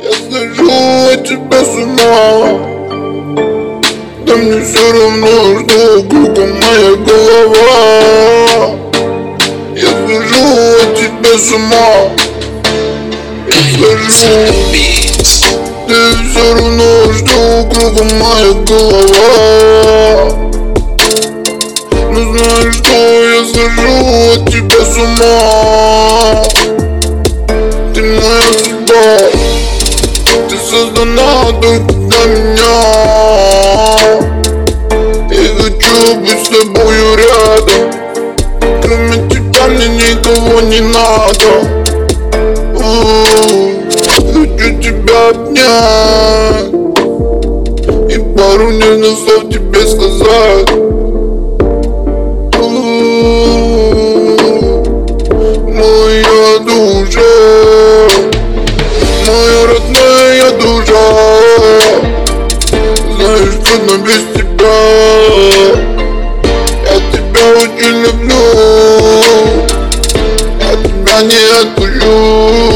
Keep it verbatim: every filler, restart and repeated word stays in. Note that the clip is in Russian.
Я схожу от тебя с ума. Да мне все равно, что кругом моя голова. Я схожу от тебя с ума. Я схожу. Ты все равно, что кругом моя голова. Но знаешь что, я схожу от тебя с ума. Ты моя судьба. Ты создана только для меня. Я хочу быть с тобою рядом. Кроме тебя мне никого не надо. Хочу тебя обнять и пару нежных слов тебе сказать. Моя душа, моя родная душа. Знаешь, трудно без тебя. Я тебя очень люблю. Я тебя не отпущу.